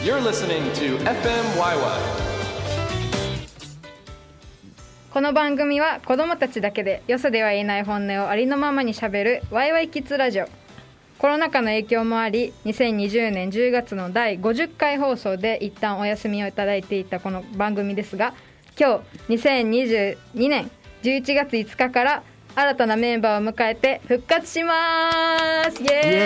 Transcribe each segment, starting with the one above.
You're listening to FMYY。 この番組は子どもたちだけでよそでは言えない本音をありのままにしゃべるワイワイキッズラジオ。コロナ禍の影響もあり2020年10月の第50回放送で一旦お休みをいただいていたこの番組ですが、今日2022年11月5日から新たなメンバーを迎えて復活します。イ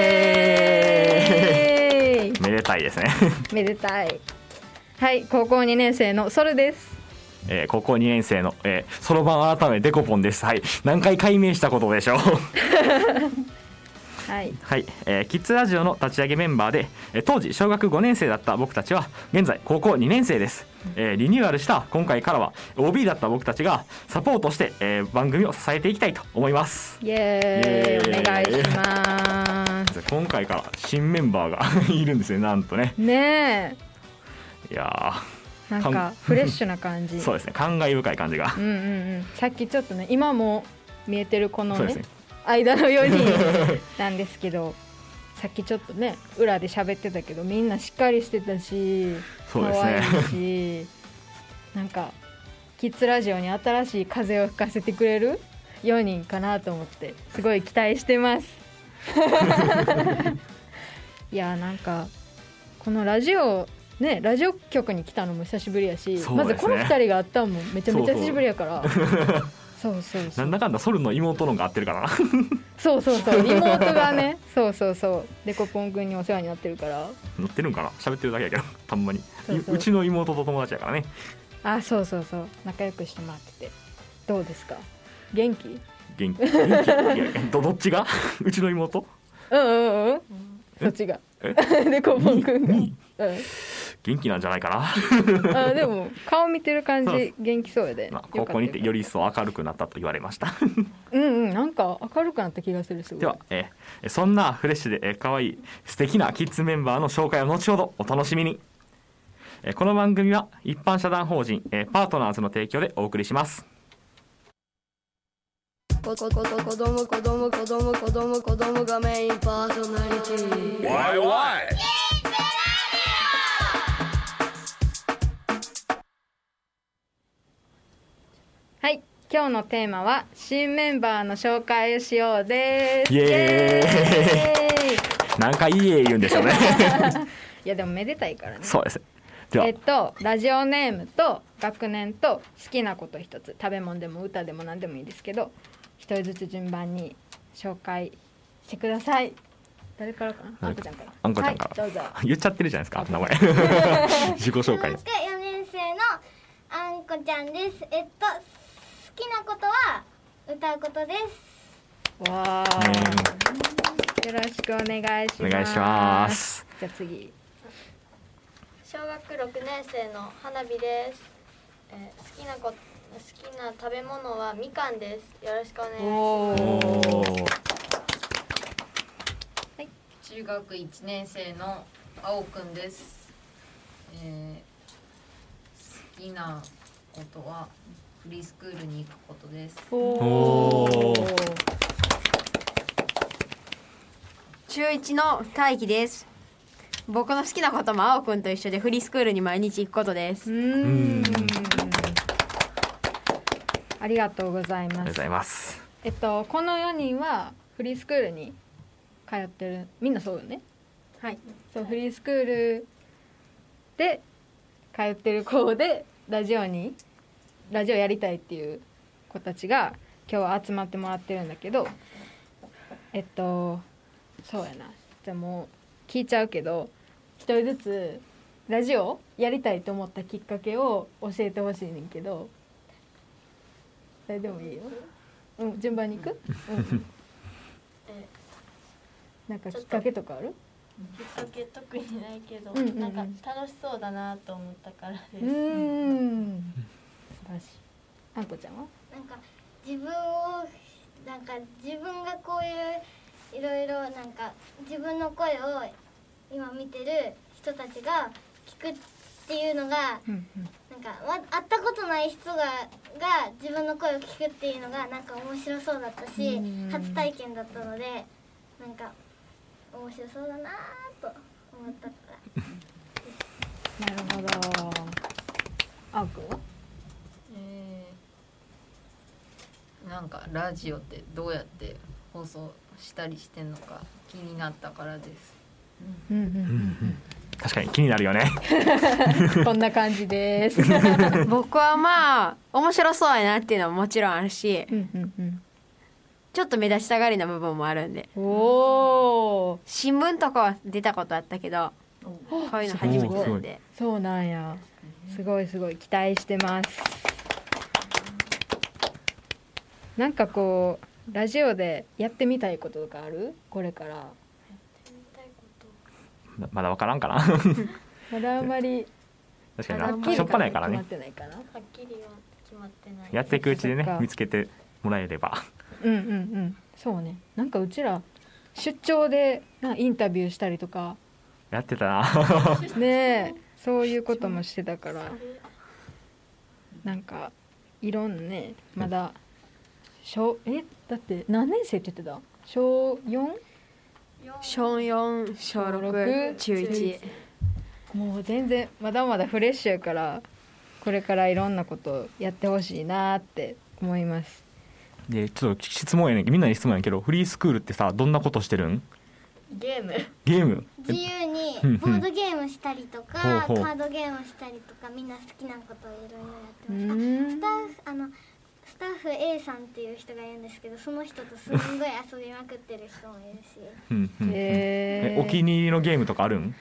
エーイ。 めでたいですねめでたい。はい、高校2年生のソルです。 高校2年生のそろばん改めデコポンです。はい、何回解明したことでしょうはい、 はい、キッズラジオの立ち上げメンバーで、当時小学5年生だった僕たちは現在高校2年生です。リニューアルした今回からは OB だった僕たちがサポートして、番組を支えていきたいと思います。 イエーイ、お願いします。 今回から新メンバーがいるんですね、なんとね。 ねえ、いやなんかフレッシュな感じそうですね、感慨深い感じが、 さっきちょっとね、今も見えてるこのね間の4人なんですけどさっきちょっとね裏で喋ってたけどみんなしっかりしてたし、 そうですね、 可愛いしなんかキッズラジオに新しい風を吹かせてくれる4人かなと思ってすごい期待してますいや、なんかこのラジオ局に来たのも久しぶりやし、 ね、 まずこの2人があったんもめちゃめちゃ久しぶりやからそうなんだかんだソルの妹のが合ってるからなそう妹がねそうデコポン君にお世話になってるから乗ってるんかな、喋ってるだけやけどたんまにうちの妹と友達やからね。 あ、そう仲良くしてもらっててどうですか、元気いやどっちがうちの妹、 そっちがデコポン君が元気なんじゃないかなあ、でも顔見てる感じ元気そうやで、 高校に行ってより一層明るくなったと言われましたなんか明るくなった気がする。すごい。 では、そんなフレッシュで可愛い素敵なキッズメンバーの紹介を後ほどお楽しみに。この番組は一般社団法人パートナーズの提供でお送りします。 子供がメインパーソナリティ。 ワイワイ。 はい、今日のテーマは新メンバーの紹介をしようです。 イエーイ何回イエーイ言うんでしょうねいやでもめでたいからね。 そうです。ではラジオネームと学年と好きなこと一つ、食べ物でも歌でも何でもいいですけど一人ずつ順番に紹介してください。誰からかな、あんこちゃんから。 あんこちゃんから、 はい、どうぞ。 言っちゃってるじゃないですか名前自己紹介です。 4年生のあんこちゃんです。好きなことは歌うことです。 わー、よろしくお願いします。 お願いします。 じゃあ次。 小学6年生の花火です。好きな食べ物はみかんです。よろしくお願いします。 はい、中学1年生のあおくんです。好きなことはフリースクールに行くことです。 中1の大輝です。僕の好きなこともあおくんと一緒でフリースクールに毎日行くことです。 ありがとうございます。 ありがとうございます。 この4人はフリースクールに通ってる、みんなそうよね。 はい、 そう、フリースクールで通ってる子でラジオやりたいっていう子たちが今日は集まってもらってるんだけど、そうやな、じゃあもう聞いちゃうけど一人ずつラジオやりたいと思ったきっかけを教えてほしいねんけど、誰でもいいよ。順番に行く？なんかきっかけとかある？ きっかけ特にないけど、なんか楽しそうだなと思ったからです。素晴らしい。あんこちゃんは？ なんか自分がこういういろいろなんか自分の声を今見てる人たちが聞くっていうのが、なんか会ったことない人が自分の声を聞くっていうのがなんか面白そうだったし、初体験だったのでなんか面白そうだなと思ったからなるほど。あおくんは？ なんかラジオってどうやって放送したりしてんのか気になったからです。 確かに気になるよね。 こんな感じです。 僕はまあ面白そうやなっていうのはもちろんあるし、ちょっと目立ちたがりな部分もあるんで。 おー、 新聞とかは出たことあったけど、こういうの初めてなんで。 そうなんや。すごいすごい期待してます。なんかこうラジオでやってみたいこととかある？これからまだ分からんかな。 まだあんまり確かにな、 はっきりしょっぱないから決まね。 ってないかな。 はっきりは決まってない。 やっていくうちでねそっか見つけてもらえれば。 そうね。なんかうちら出張でインタビューしたりとかやってたな。 ねえ、そういうこともしてたから、なんかいろんなね、まだだって何年生って言ってた？小 4？ 小4、小6、中1。 もう全然まだまだフレッシュやから、これからいろんなことやってほしいなって思います。 でちょっと質問やねんけど、みんなに質問やねんけど、フリースクールってさどんなことしてるん？ ゲーム自由にボードゲームしたりとか、 ほうほうカードゲームしたりとか、みんな好きなことをいろいろやってます。スタッフ A さんっていう人がいるんですけど、その人とすんごい遊びまくってる人もいるし。 お気に入りのゲームとかあるん？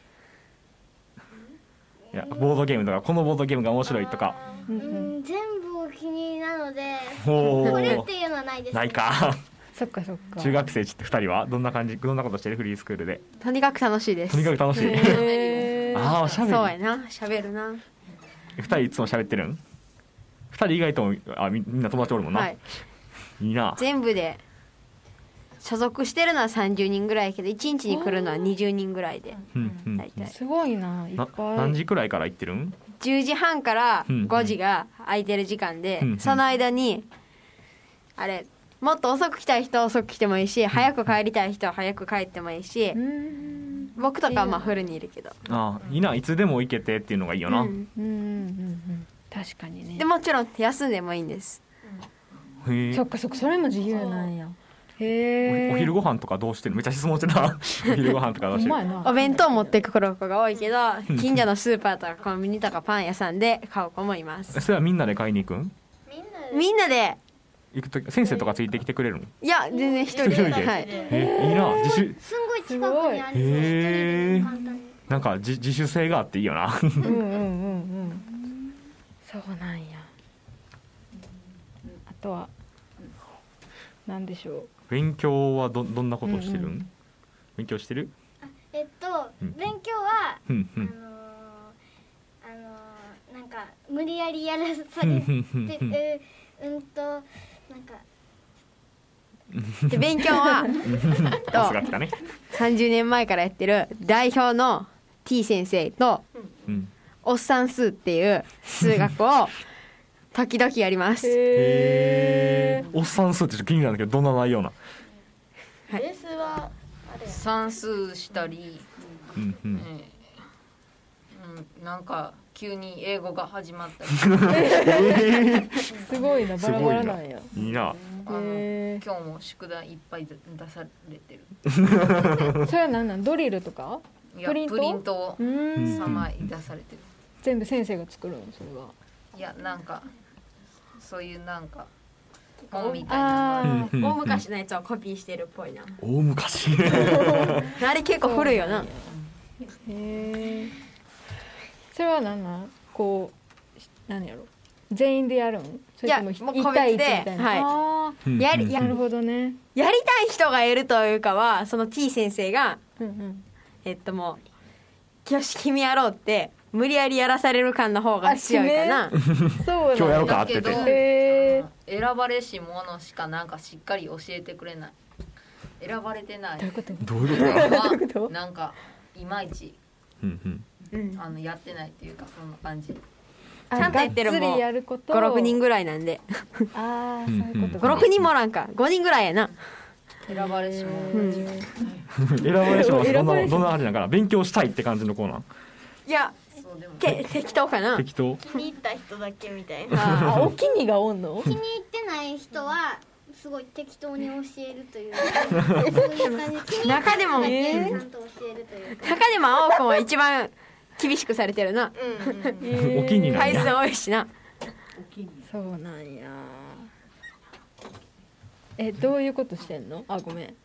いやボードゲームとか、このボードゲームが面白いとか。 全部お気に入りなので、 ほうこれっていうのはないですね。 ないか。 そっかそっか。 中学生って2人はどんなことしてる？フリースクールで。 とにかく楽しいです。 とにかく楽しい。ああ、しゃべる。 そうやな、しゃべるな。 2人いつも喋ってるん？2人以外ともみんな友達おるもんな。 はい。 いいな。 全部で所属してるのは30人ぐらいやけど、1日に来るのは20人ぐらいで、大体すごいな、いっぱい。 何時くらいから行ってるん ？10時半から5時が空いてる時間で、その間にあれもっと遅く来たい人は遅く来てもいいし、早く帰りたい人は早く帰ってもいいし、僕とかはまあフルにいるけど、 ああいいな、いつでも行けてっていうのがいいよな。 確かにね。 でもちろん休んでもいいんです。 へえ。 そっかそっか、それも自由なんや。へえ。 お昼ご飯とかどうしてる？めっちゃ質問してた。お昼ご飯とかどうしてる？ お弁当持ってくる子が多いけど、近所のスーパーとかコンビニとかパン屋さんで買う子もいます。 それはみんなで買いに行くん？ みんなで行くと先生とかついてきてくれるの？ いや全然一人で。はい。 いいな、自主。 すんごい近くにあるんですよ。一人で簡単に。 なんか自主性があっていいよな。 そうなんや。あとはなんでしょう。 勉強はどんなことしてるん？勉強してる？ 勉強はなんか無理やりやらされてなんかで勉強はパスが来たね。 30年前からやってる代表の T 先生と、おっさん数っていう数学を時々やります。 へー。おっさん数ってちょっと気になるんだけど、どんな内容な？ ベースはあれ算数したり、なんか急に英語が始まったり。 すごいな、バラバラなんや。 いいな。 今日も宿題いっぱい出されてる。 それは何なん？ドリルとか？ いやプリントを3枚出されてる。 全部先生が作るの？それは。 いやなんかそういうなんか本みたいな大昔のやつをコピーしてるっぽいな。 大昔。 あれ結構古いよな。 へえ。それは何なん？こう何やろ？全員でやるん？それとも1対1みたいな。 はい。 なるほどね。 やりたい人がいるというかは、その T 先生がもうよし君やろうって無理やりやらされる感の方が強いかな。 そう今日やろうかって言って。 選ばれし者しかなんかしっかり教えてくれない。選ばれてない。 どういうこと？ どういうこと？ なんかいまいちやってないっていうかそんな感じ。 ちゃんとやってるもん5、6人ぐらいなんで。 ああ、そういうこと。 5、6人もおらんか。5人ぐらいやな。 選ばれし者。 選ばれし者どんなあれだから勉強したいって感じの子なん？ いやそうでも適当かな。 適当。 気に入った人だけみたいな。 あ、お気にがおんの？ 気に入ってない人はすごい適当に教えるというそういう感じ。 中でも気に入った人だけちゃんと教えるというか。 中でも青くんは一番厳しくされてるな。 お気にな回数るや。 多いしな。 そうなんや。どういうことしてんの？あ、ごめん。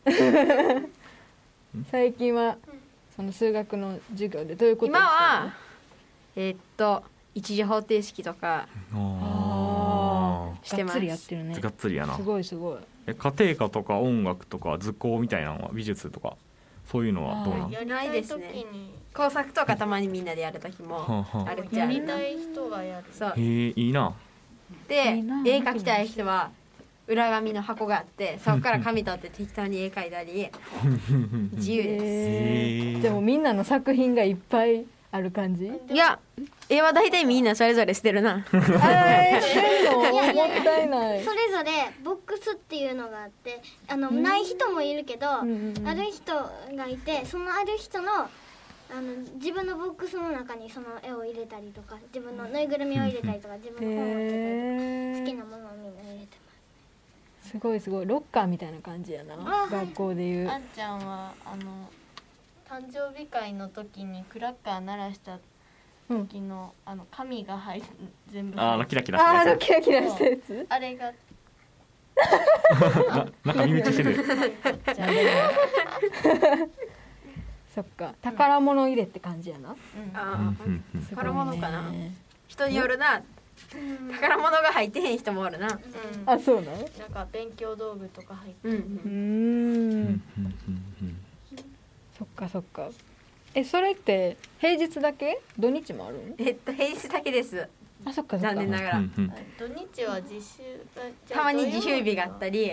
最近はその数学の授業でどういうことしてんの？ 今は一次方程式とかあしてます。 がっつりやってるね。 がっつりやなす。ごいすごい。 家庭科とか音楽とか図工みたいなのは美術とかそういうのはどうなの？ やりたい時に工作とかたまにみんなでやる時もあるっちゃある。 やりたい人がやる。 そうへえ、いいな。 でいいな絵描きたい人は裏紙の箱があってそこから紙取って適当に絵描いたり自由です。 でもみんなの作品がいっぱいある感じ？ いや絵は大体みんなそれぞれ捨てるな。 してんの？もいやったいない。 それぞれボックスっていうのがあってない人もいるけど、ある人がいてそのある人の自分のボックスの中にその絵を入れたりとか自分のぬいぐるみを入れたりとか自分の本を入れたりとか好きなものをみんな入れてすごいすごい。ロッカーみたいな感じやな。学校でいう。 あんちゃんは誕生日会の時にクラッカー鳴らした時の、紙が全部キラキラしたやつ。 キラキラしたやつ？ あれが中身打ちしてる。 そっか。宝物入れって感じやな。 あすごいね宝物かな。人によるな。宝物が入ってへん人もおるな。 あ、そうなの？ なんか勉強道具とか入ってうんそっかそっか。それって平日だけ？土日もあるの？ 平日だけです。 あ、そっかそっか。 残念ながら。 土日は実習たまに自習日があったり、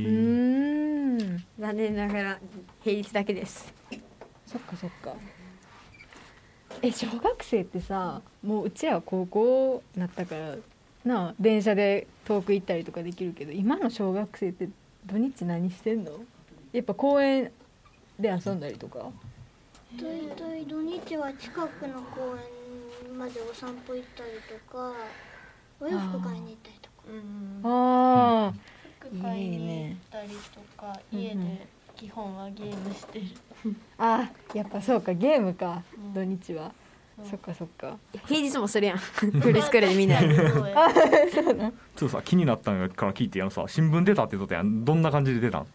残念ながら平日だけです。 そっかそっか。小学生ってさ、もううちらは高校なったからなあ、電車で遠く行ったりとかできるけど、今の小学生って土日何してんの？やっぱ公園で遊んだりとか？ 大体土日は近くの公園までお散歩行ったりとかお洋服買いに行ったりとか。 ああ、 服買いに行ったりとか家で基本はゲームしてる。 あ、やっぱそうか、ゲームか、土日は。そっかそっか。 平日もするやん。フリースクールでみんな。 そうな。 ちょっとさ気になったのから聞いてさ、新聞出たって言っとったやん。どんな感じで出たん？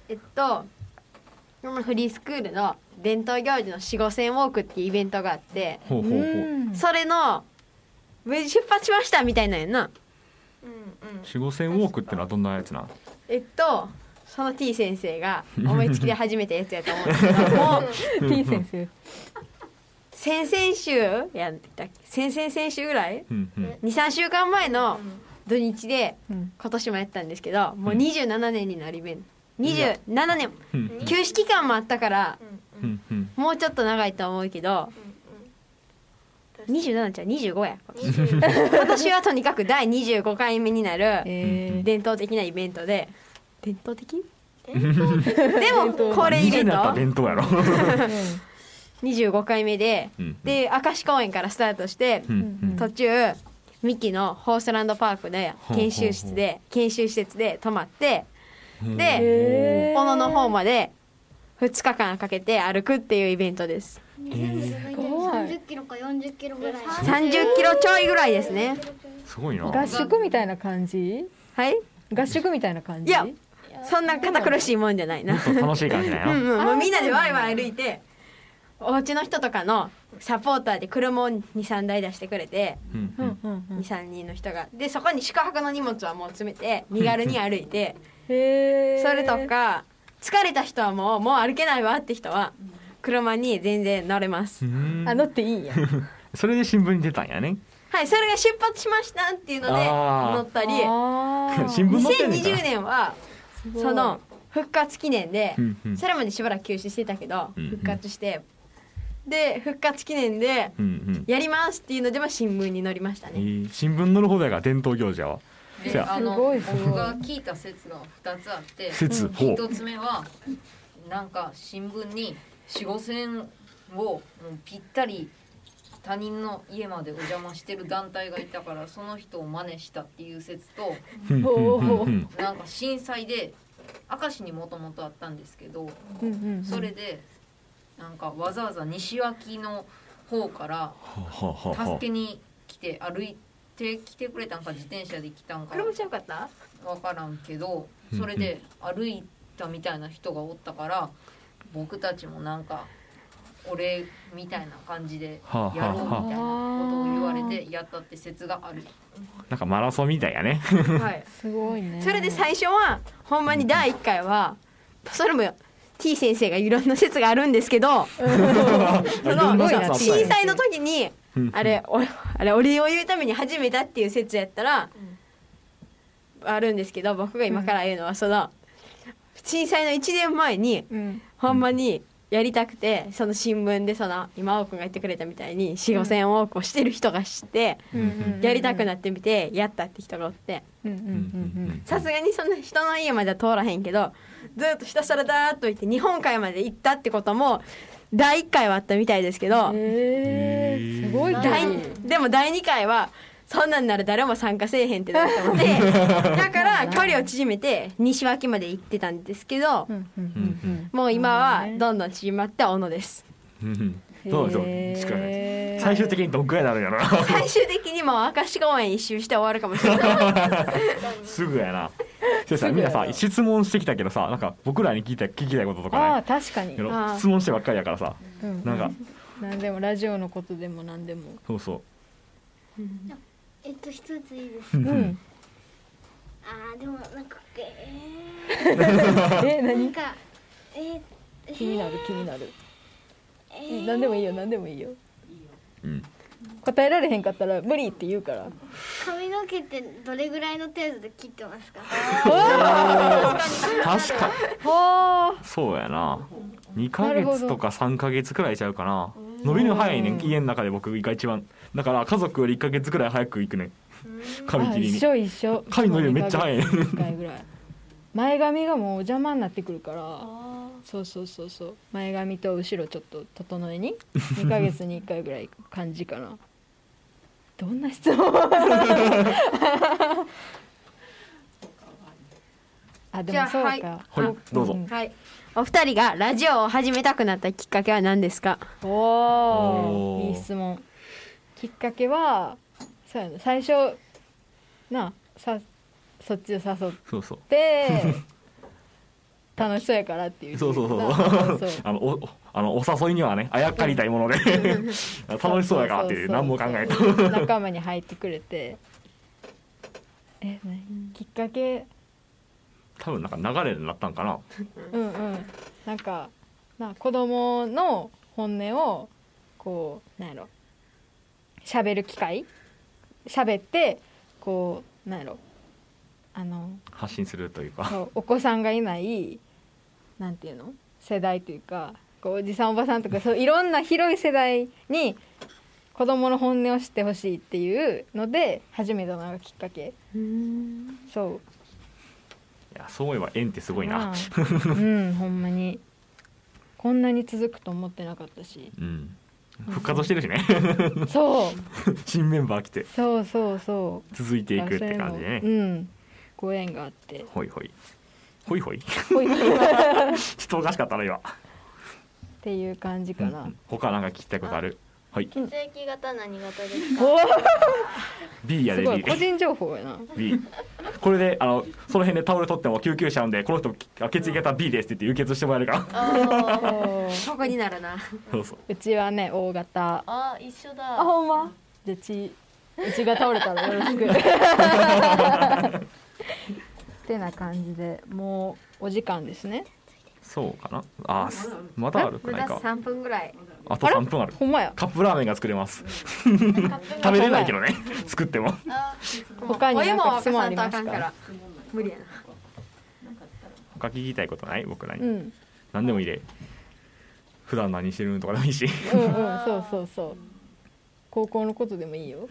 フリースクールの伝統行事の4、5千ウォークっていうイベントがあって、 ほうほうほう。 それの無事出発しましたみたいなんやんな。 4、5千ウォークってのはどんなやつなん？ その T 先生が思いつきで始めたやつやと思うんですけども T 先生先々週やったっけ、先々週ぐらい、2、3週間前の土日で今年もやったんですけど、もう27年になりべん27年、休止期間もあったからもうちょっと長いと思うけど、27じゃ25や今年はとにかく第25回目になる伝統的なイベントで、伝統的？でもこれイベント伝統やろ。 25回目で、で明石公園からスタートして、途中三木のホースランドパークで研修施設で泊まって、で小野の方まで2日間かけて歩くっていうイベントです。 30キロか40キロぐらい。 30キロちょいぐらいですね。 すごいな。 合宿みたいな感じ？ はい。 合宿みたいな感じ？ いや、そんな堅苦しいもんじゃないな。 楽しい感じだよ。 もうみんなでワイワイ歩いて、お家の人とかのサポーターで車を2、3台出してくれて、2、3人の人がで、そこに宿泊の荷物はもう詰めて身軽に歩いて、それとか疲れた人はもう歩けないわって人は車に全然乗れます。 乗っていいんや。 それで新聞に出たんやね。 はい、それが出発しましたっていうので乗ったり、 新聞載ってんねんから 2020年はその復活記念で、それまでしばらく休止してたけど復活して、で復活記念でやりますっていうのでは新聞に載りましたね。 新聞載るほどやから伝統行事やわ。 僕が聞いた説が2つあって、1つ目はなんか新聞に4、5千をぴったり他人の家までお邪魔してる団体がいたからその人を真似したっていう説となんか震災で明石にもともとあったんですけどそれでなんかわざわざ西脇の方から助けに来て歩いてきてくれたんか自転車で来たんか車ちゃうかった分からんけどそれで歩いたみたいな人がおったから僕たちもなんか俺みたいな感じでやろうみたいなことを言われてやったって説がある。 なんかマラソンみたいやねはいすごいね。 それで最初はほんまに第1回はそれも T 先生がいろんな説があるんですけどその震災の時にあれお礼を言うために始めたっていう説やったらあるんですけど僕が今から言うのはその震災の1年前にほんまにやりたくてその新聞でその今王くんが言ってくれたみたいに 4,5 千往復をしてる人が知ってやりたくなってみてやったって人がおってさすがにその人の家までは通らへんけどずっとひたすらだーっと行って日本海まで行ったってことも第1回はあったみたいですけどすごいでも第2回はそんなんなら誰も参加せえへんってなったのでだから距離を縮めて西脇まで行ってたんですけどもう今はどんどん縮まって小野ですどう最終的にどんくらいになるんやろな最終的にもう明石公園一周して終わるかもしれないすぐやな先生みんなさ質問してきたけどさなんか僕らに聞きたいこととかああ確かに質問してばっかりやからさなんか何でもラジオのことでも何でもそうそう一ついいですか。でもなんか何か気になる何でもいいよ何でもいいよ答えられへんかったら無理って言うから髪の毛ってどれぐらいの程度で切ってますか。 確かにそうやな2ヶ月とか3ヶ月くらいちゃうかな伸びるの早いねん家の中で僕が一番だから家族より1ヶ月くらい早く行くねん髪切りに一緒髪伸びるめっちゃ早いねん 1回ぐらい前髪がもう邪魔になってくるからそう前髪と後ろちょっと整えに2ヶ月に1回ぐらい行く感じかなどんな質問でもそうかはいどうぞはいお二人がラジオを始めたくなったきっかけは何ですか。 いい質問。きっかけはそうやな最初そっちを誘って楽しそうやからっていうそうお誘いにはねあやかりたいもので楽しそうやからっていう何も考えと仲間に入ってくれてきっかけ多分なんか流れになったんかななんか子供の本音をこうなんやろ喋る機会喋ってこうなんやろ発信するというかお子さんがいないなんていうの世代というかこうおじさんおばさんとかそういろんな広い世代に子供の本音を知ってほしいっていうので始めたのがきっかけそういやそういえば縁ってすごいなほんまにこんなに続くと思ってなかったし、 復活してるしねそう新メンバー来てそう続いていくって感じでねご縁があってほいちょっとおかしかったな今っていう感じかな、 他なんか聞きたいことあるはい血液型何型ですか。 B やで B すごい個人情報やな B これでその辺でタオル取っても救急車呼んでこの人血液型 B ですって言って輸血してもらえるからここになるなそううちはね O 型一緒だほんまじゃうちが倒れたらよろしくってな感じでもうお時間ですねそうかなまだあるかないか 3分ぐらいあと3分あるほんまやカップラーメンが作れます食べれないけどね作っても他に何か質問ありますかか無理やな他聞きたいことない僕らに、何でもいいで普段何してるとかでもいいしそう高校のことでもいいよ、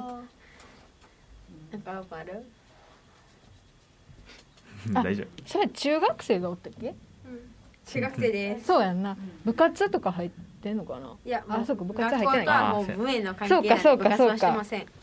なんかある大丈夫それ中学生がおったっけ中学生です。 そうやんな。部活とか入ってんのかな。 いや、 あ、そうか、部活入ってない学校とはか。 もう無縁の関係なんでそうか部活はしてません。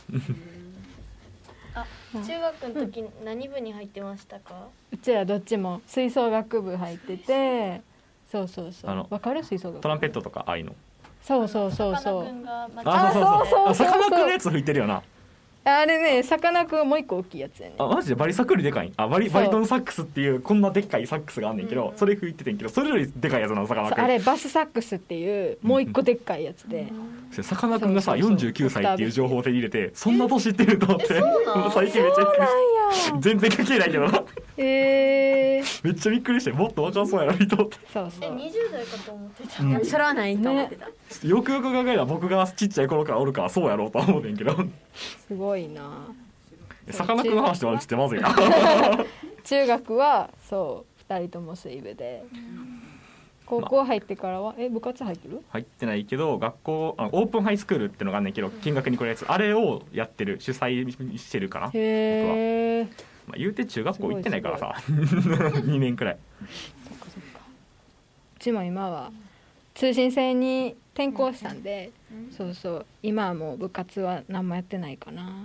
中学の時何部に入ってましたか？ うちらどっちも吹奏楽部入ってて、そうそうそう。 あのわかる吹奏楽部。 トランペットとかああいうの。 そうそうそうさかそう。 なクンがあ、そうそうそう。 そうそうそうさかなクンのやつ吹いてるよな。 あれね、さかなクンはもう一個大きいやつやね。 あ、マジでバリサックよりでかいん。あ、バリトンサックスっていうこんなでっかいサックスがあんねんけど、それ吹いててんけど、それよりでかいやつなのさかなクン。 そうあれバスサックスっていうもう一個でっかいやつで。 さかなクンがさそうそうそう 49歳っていう情報を手に入れて、そんな年いってると思って。最近めっちゃびっくりした。全然関係ないけどな。めっちゃびっくりして、もっと若そうやなと思って。 そうそう。 20代かと思ってた。 いやそれはないと思ってた。 よくよく考えたら僕がちっちゃい頃からおるからそうやろうとは思うねんけど。 すごいな。 さかなクンの話ではちょっとまずいな。 中学はそう2人とも水部で、高校入ってからは部活入ってる？ 入ってないけど学校オープンハイスクールってのがあんねんけど、見学に来るやつあれをやってる、主催してるかな。僕は、 へえ。 まあ、言うて中学校行ってないからさ2年くらい。 そっかそっか。うちも今は通信制に転校したんで、そうそう今はもう部活は何もやってないかな。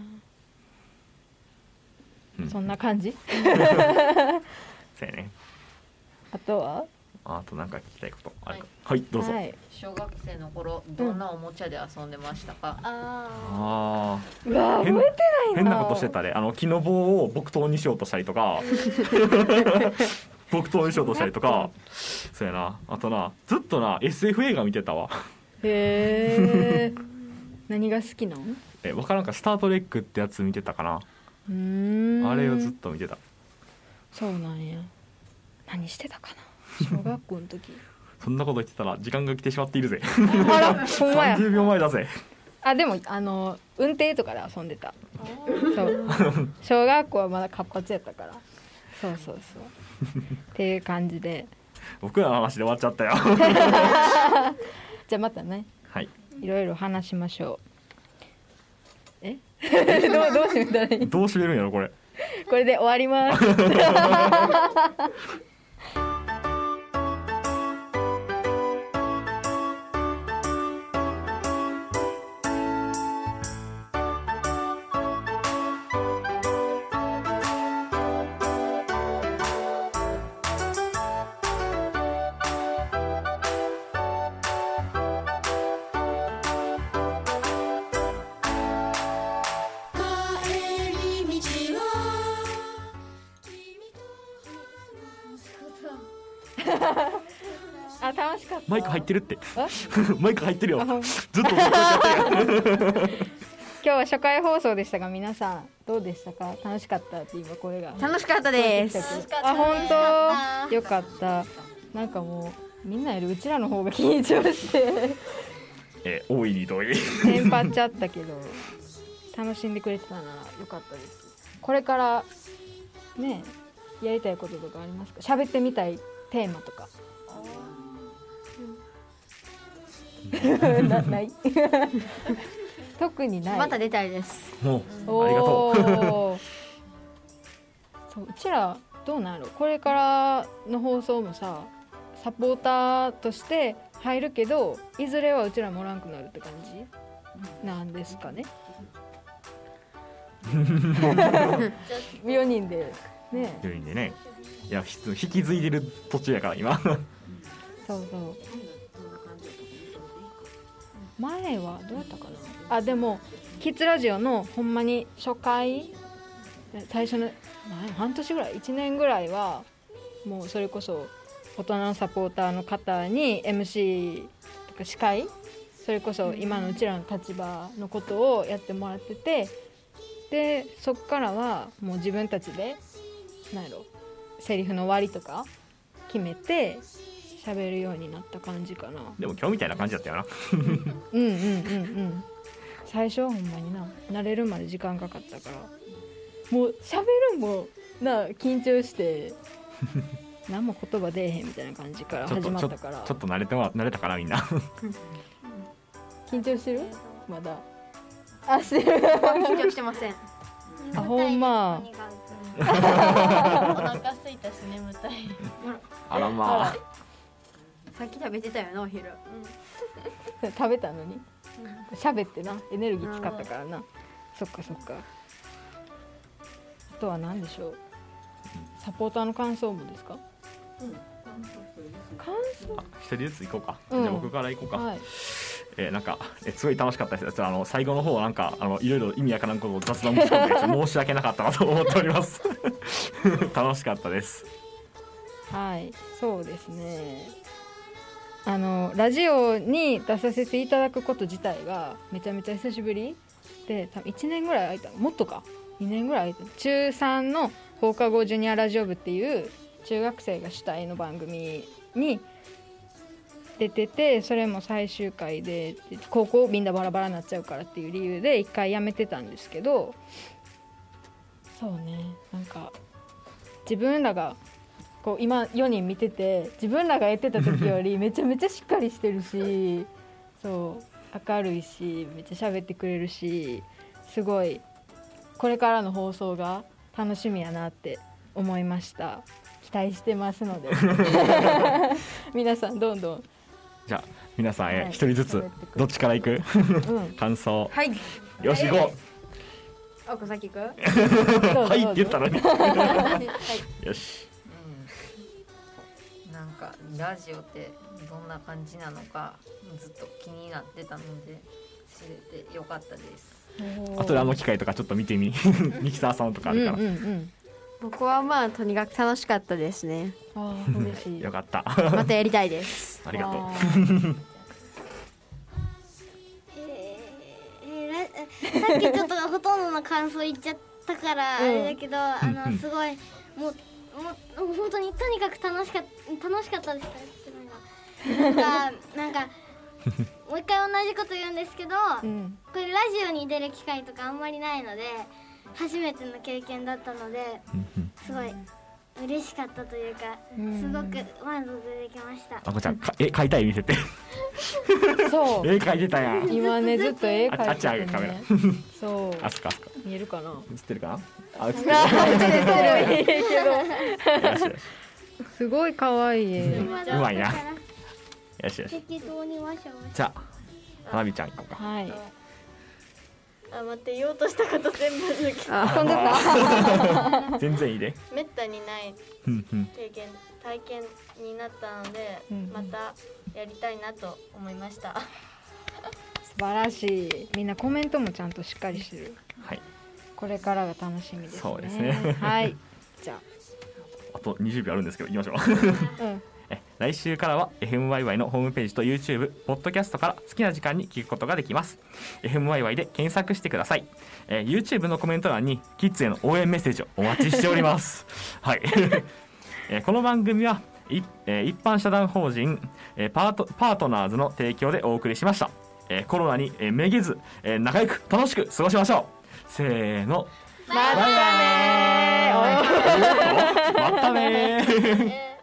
そんな感じ。 そうやね。 あとは？ あとなんか聞きたいことあるか。はい、どうぞ。 小学生の頃どんなおもちゃで遊んでましたか？ あうわ覚えてないな。 変なことしてたで、木の棒を木刀にしようとしたりとか木刀にしようとしたりとか、そうやな。あとな、ずっとな SF 映画見てたわ。 へえ。何が好きなの？ わからんか、スタートレックってやつ見てたかな。あれをずっと見てた。 そうなんや。何してたかな小学校の時。 そんなこと言ってたら時間が来てしまっているぜ。 あらほんまや。 30秒前だぜ。 あでも運転とかで遊んでた。そう小学校はまだ活発やったから。そうそうそうっていう感じで。 僕らの話で終わっちゃったよ。 じゃあまたね、 はい、 いろいろ話しましょう。どう締めたらいい？ どう締めるんやろこれ。 これで終わります。あ楽しかった。 マイク入ってるって。マイク入ってるよ。ずっとやってる。 今日は初回放送でしたが皆さんどうでしたか？楽しかったって今声が。 楽しかったです。 あ本当よかった。なんかもうみんなよりうちらの方が緊張して大いに同意。 テンパっちゃったけど楽しんでくれてたならよかったです。これからねやりたいこととかありますか？喋ってみたいテーマとか。ない特にない。 また出たいです。 もうありがとう。 そううちらどうなる？これからの放送もさサポーターとして入るけどいずれはうちらもおらんくなるって感じなんですかね。4人でね。 4人でね。いや引き継いでる途中やから今。 そうそう。前はどうやったかなあ。でもキッズラジオのほんまに初回最初の半年ぐらい1年ぐらいはもうそれこそ大人のサポーターの方に MC とか司会それこそ今のうちらの立場のことをやってもらってて、でそっからはもう自分たちで何やろセリフの終わりとか決めて喋るようになった感じかな。 でも今日みたいな感じだったよな。 最初はほんまに慣れるまで時間かかったからもう喋るも緊張して何も言葉出えへんみたいな感じから始まったからちょっと慣れたかなみんな。 緊張してる？まだしてる。 緊張してません。 あほんま。 お腹空いたし眠たい。 あらまあ。 さっき食べてたよなお昼。 食べたのに喋ってなエネルギー使ったからな。そっかそっか。あとは何でしょう。サポーターの感想もですか？感想一人ずつ行こうか、 うん、 じゃあ僕から行こうか、 はい、 なんかすごい楽しかったです。最後の方なんかいろいろ意味わからんことを雑談ぶち込んで申し訳なかったなと思っております楽しかったです。 はい、そうですね。ラジオに出させていただくこと自体がめちゃめちゃ久しぶりで、多分1年ぐらい空いた、もっとか2年ぐらい空いた。中3の放課後ジュニアラジオ部っていう中学生が主体の番組に出てて、それも最終回で高校みんなバラバラになっちゃうからっていう理由で一回やめてたんですけど、そうね、なんか自分らがこう今4人見てて自分らがやってた時よりめちゃめちゃしっかりしてるし、そう明るいしめっちゃ喋ってくれるし、すごいこれからの放送が楽しみやなって思いました。期待してますので皆さんどんどん。 じゃあ皆さん一人ずつどっちから行く感想。 はい、 よし行こう。おこさきくはいって言ったのによし。 なんかラジオってどんな感じなのかずっと気になってたので知れてよかったです。 あとで機会とかちょっと見てみミキサーさんとかあるから、 僕はまあとにかく楽しかったですね。 嬉しいよかったまたやりたいですありがとうさっきちょっとほとんどの感想言っちゃったからあれだけど、すごいもう本当にとにかく楽しかったですなんかもう一回同じこと言うんですけど、これラジオに出る機会とかあんまりないので初めての経験だったのですごい嬉しかったというか、すごく満足できました。 あこちゃん描いた絵見せてそう絵描いてたやん。 今ねずっと絵描いてて、ね、 あっちあるカメラそうあそっか見えるかな、 映ってるかなあ映ってるけどすごい可愛い絵うまいな。よしよし。 適当にワシャワシャ。 じゃあ花火ちゃん行こうか。 はい。 待って言おうとしたこと全部抜き飛んでた全然いいで。 めったにない体験になったので、またやりたいなと思いました。 素晴らしい。みんなコメントもちゃんとしっかりしてる。 はい。 これからが楽しみですね。 そうですね。 はい。じゃあと20秒あるんですけど行きましょう。来週からは FMYY のホームページと YouTube、ポッドキャストから好きな時間に聞くことができます。FMYY で検索してください。YouTube のコメント欄にキッズへの応援メッセージをお待ちしております。はい。この番組は一般社団法人パートナーズの提供でお送りしました。コロナにめげず仲良く楽しく過ごしましょう。せーの。 またねー。 またねー。